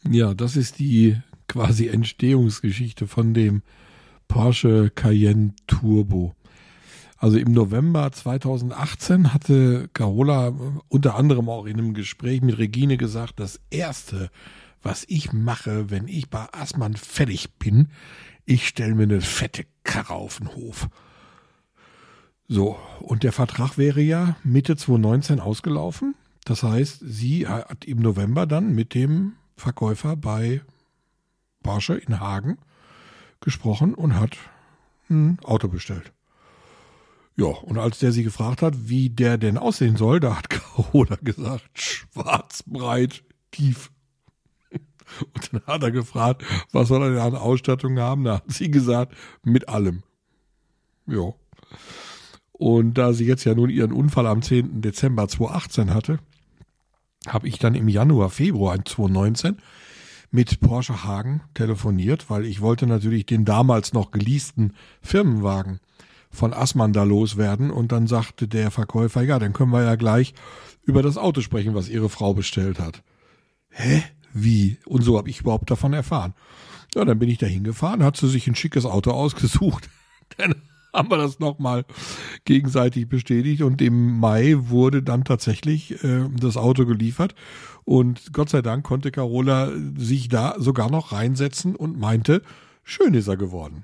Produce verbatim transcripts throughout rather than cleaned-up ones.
Ja, das ist die quasi Entstehungsgeschichte von dem Porsche Cayenne Turbo. Also im November zweitausendachtzehn hatte Carola unter anderem auch in einem Gespräch mit Regine gesagt, das Erste, was ich mache, wenn ich bei Assmann fertig bin, ich stelle mir eine fette Karre auf den Hof. So, und der Vertrag wäre ja Mitte zweitausendneunzehn ausgelaufen. Das heißt, sie hat im November dann mit dem Verkäufer bei Porsche in Hagen gesprochen und hat ein Auto bestellt. Ja, und als der sie gefragt hat, wie der denn aussehen soll, da hat Carola gesagt, schwarz, breit, tief. Und dann hat er gefragt, was soll er denn an Ausstattung haben? Da hat sie gesagt, mit allem. Ja. Und da sie jetzt ja nun ihren Unfall am zehnten Dezember zweitausendachtzehn hatte, habe ich dann im Januar, Februar zweitausendneunzehn mit Porsche Hagen telefoniert, weil ich wollte natürlich den damals noch geleasten Firmenwagen von Assmann da loswerden. Und dann sagte der Verkäufer, ja, dann können wir ja gleich über das Auto sprechen, was ihre Frau bestellt hat. Hä? Wie? Und so habe ich überhaupt davon erfahren. Ja, dann bin ich da hingefahren, hat sie sich ein schickes Auto ausgesucht. Dann haben wir das nochmal gegenseitig bestätigt und im Mai wurde dann tatsächlich äh, das Auto geliefert. Und Gott sei Dank konnte Carola sich da sogar noch reinsetzen und meinte, schön ist er geworden.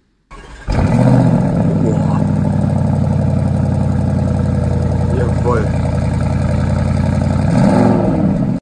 Boah. Jawohl.